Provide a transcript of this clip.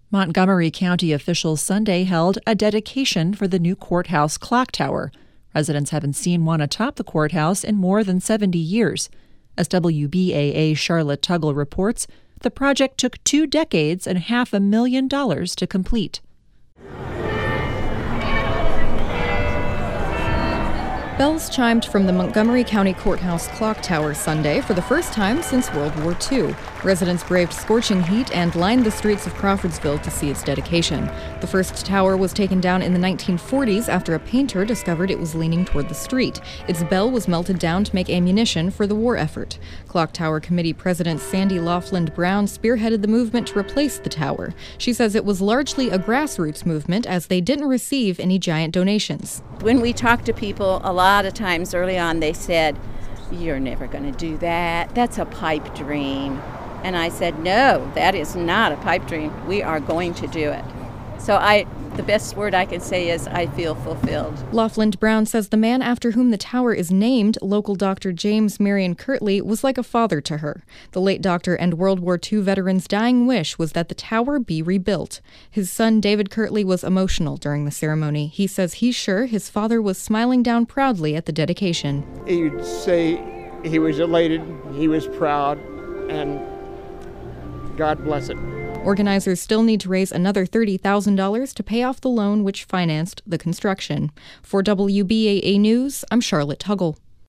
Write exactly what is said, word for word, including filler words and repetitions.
Montgomery County officials Sunday held a dedication for the new courthouse clock tower. Residents haven't seen one atop the courthouse in more than seventy years. As W B A A's Charlotte Tuggle reports, the project took two decades and half a million dollars to complete. Bells chimed from the Montgomery County Courthouse clock tower Sunday for the first time since World War Two. Residents braved scorching heat and lined the streets of Crawfordsville to see its dedication. The first tower was taken down in the nineteen forties after a painter discovered it was leaning toward the street. Its bell was melted down to make ammunition for the war effort. Clock Tower Committee President Sandy Laughlin Brown spearheaded the movement to replace the tower. She says it was largely a grassroots movement as they didn't receive any giant donations. When we talked to people, a lot of times early on they said, "You're never going to do that. That's a pipe dream." And I said, "No, that is not a pipe dream. We are going to do it." So I, the best word I can say is I feel fulfilled. Laughlin Brown says the man after whom the tower is named, local Doctor James Marion Kirtley, was like a father to her. The late doctor and World War Two veteran's dying wish was that the tower be rebuilt. His son David Kirtley was emotional during the ceremony. He says he's sure his father was smiling down proudly at the dedication. He'd say he was elated, he was proud, and God bless it. Organizers still need to raise another thirty thousand dollars to pay off the loan which financed the construction. For W B A A News, I'm Charlotte Tuggle.